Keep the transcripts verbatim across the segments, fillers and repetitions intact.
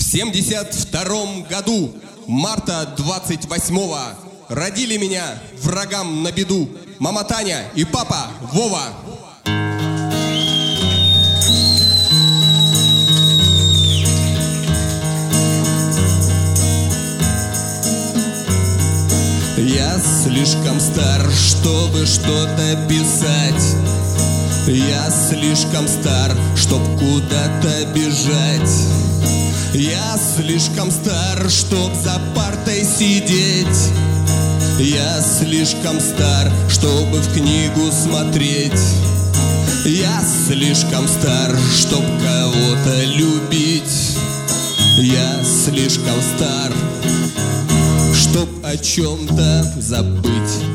семьдесят втором году, марта двадцать восьмого, родили меня врагам на беду мама Таня и папа Вова. Я слишком стар, чтобы что-то писать. Я слишком стар, чтоб куда-то бежать. Я слишком стар, чтоб за партой сидеть. Я слишком стар, чтобы в книгу смотреть. Я слишком стар, чтоб кого-то любить. Я слишком стар, чтоб о чем-то забыть.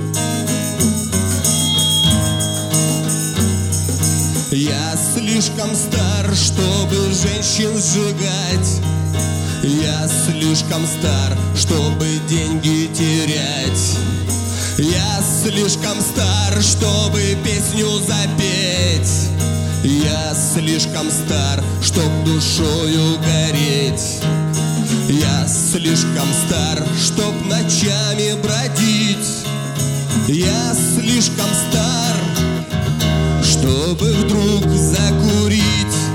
Я слишком стар, чтобы женщин сжигать. Я слишком стар, чтобы деньги терять. Я слишком стар, чтобы песню запеть. Я слишком стар, чтоб душою гореть. Я слишком стар, чтоб ночами бродить. Я слишком стар, чтобы вдруг закурить.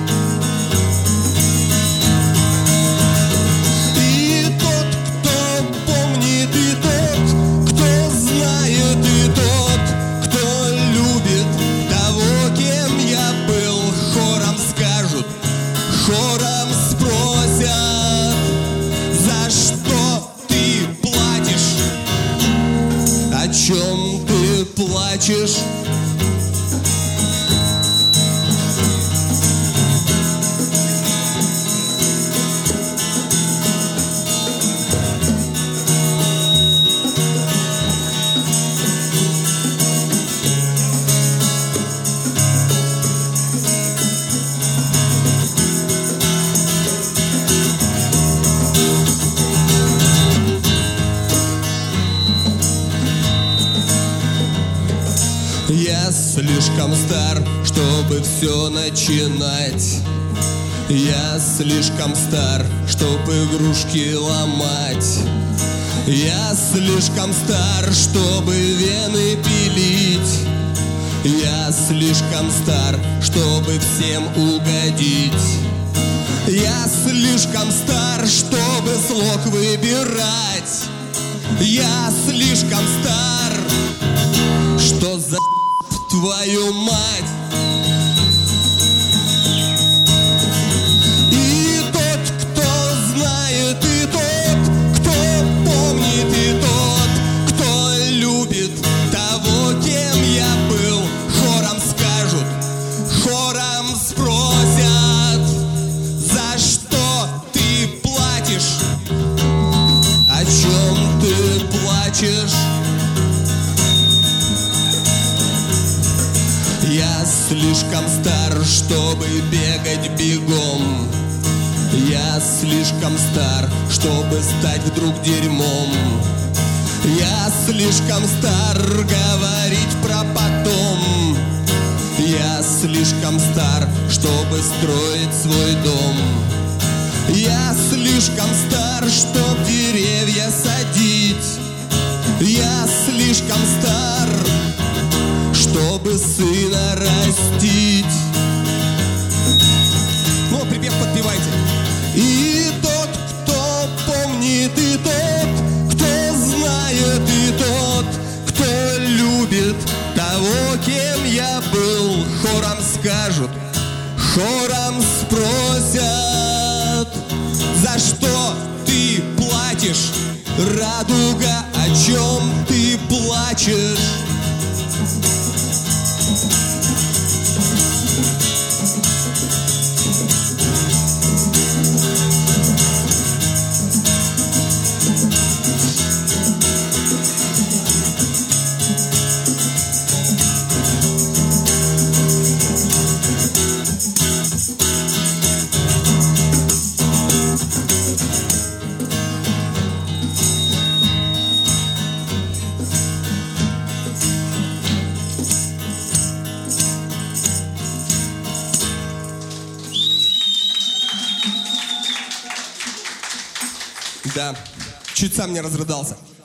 И тот, кто помнит, и тот, кто знает, и тот, кто любит того, кем я был, хором скажут, хором спросят: за что ты платишь? О чем ты плачешь? Я слишком стар, чтобы все начинать. Я слишком стар, чтобы игрушки ломать. Я слишком стар, чтобы вены пилить. Я слишком стар, чтобы всем угодить. Я слишком стар, чтобы слог выбирать. Я слишком стар, что за твою мать. И тот, кто знает, и тот, кто помнит, и тот, кто любит того, кем я был, хором скажут, хором спросят: за что ты платишь? О чем ты плачешь? Я слишком стар, чтобы бегать бегом. Я слишком стар, чтобы стать вдруг дерьмом. Я слишком стар говорить про потом. Я слишком стар, чтобы строить свой дом. Я слишком стар, чтоб деревья садить. Я слишком стар, чтобы сына растить. Ну, припев подпевайте. И тот, кто помнит, и тот, кто знает, и тот, кто любит того, кем я был, хором скажут, хором спросят: за что ты платишь? Радуга, о чем ты плачешь? Да, чуть сам не разрыдался.